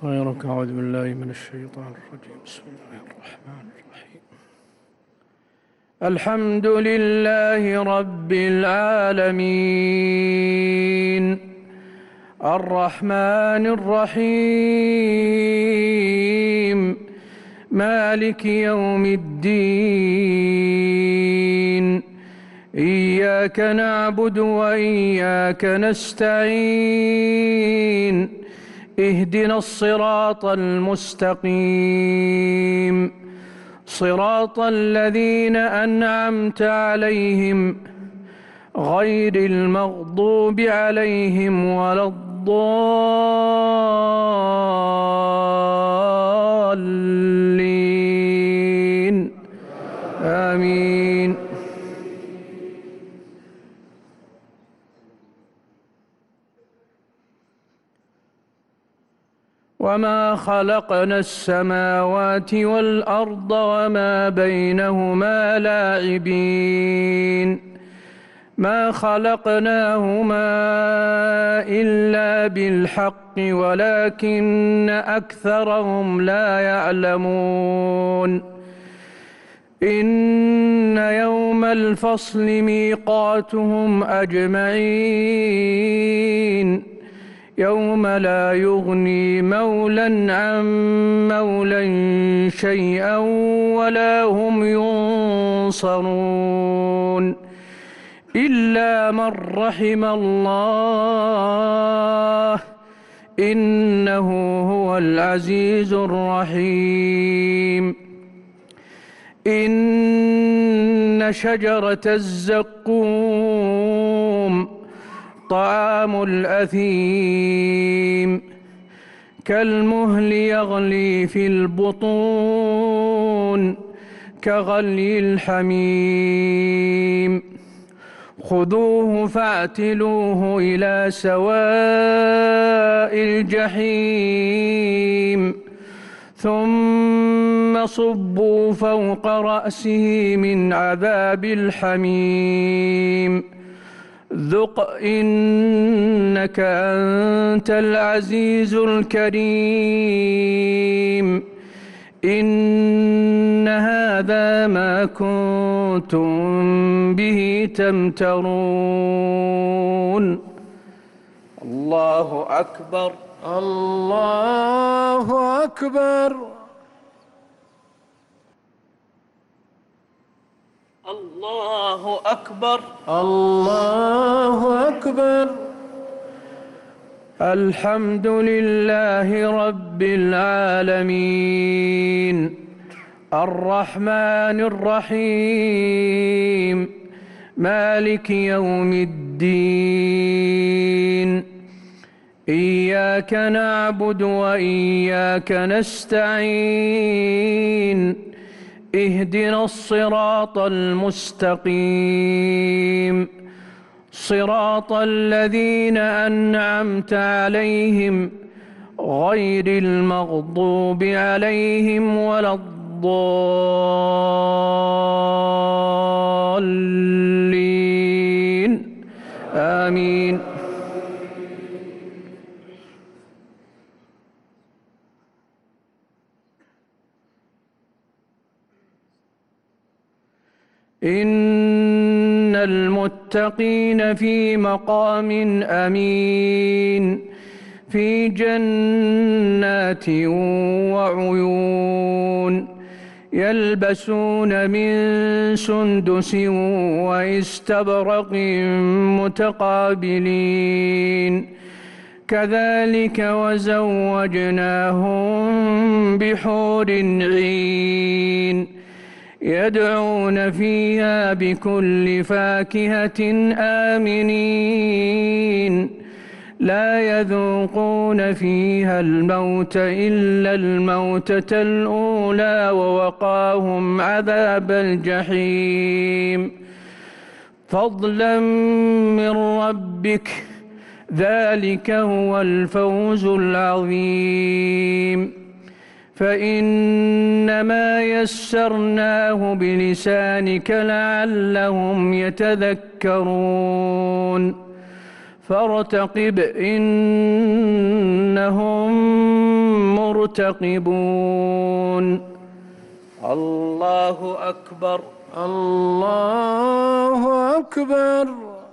غيرك. أعوذ بالله من الشيطان الرجيم. بسم الله الرحمن الرحيم. الحمد لله رب العالمين الرحمن الرحيم مالك يوم الدين إياك نعبد وإياك نستعين اهدنا الصراط المستقيم صراط الذين أنعمت عليهم غير المغضوب عليهم ولا الضالين آمين. وما خلقنا السماوات والأرض وما بينهما لاعبين ما خلقناهما إلا بالحق ولكن أكثرهم لا يعلمون. إن يوم الفصل ميقاتهم أجمعين يوم لا يغني مولى عن مولى شيئا ولا هم ينصرون إلا من رحم الله إنه هو العزيز الرحيم. إن شجرة الزقوم طعام الأثيم كالمهل يغلي في البطون كغلي الحميم خذوه فاعتلوه إلى سواء الجحيم ثم صبوا فوق رأسه من عذاب الحميم ذق إنك أنت العزيز الكريم. إن هذا ما كنتم به تمترون. الله أكبر. الله أكبر. الله أكبر. الله أكبر. الحمد لله رب العالمين الرحمن الرحيم مالك يوم الدين إياك نعبد وإياك نستعين اهدنا الصراط المستقيم صراط الذين أنعمت عليهم غير المغضوب عليهم ولا الضالين آمين. إن المتقين في مقام أمين في جنات وعيون يلبسون من سندس واستبرق متقابلين كذلك وزوجناهم بحور عين يدعون فيها بكل فاكهة آمنين لا يذوقون فيها الموت إلا الموتة الأولى ووقاهم عذاب الجحيم فضلا من ربك ذلك هو الفوز العظيم. فإنما يسرناه بلسانك لعلهم يتذكرون فارتقب إنهم مرتقبون الله أكبر الله أكبر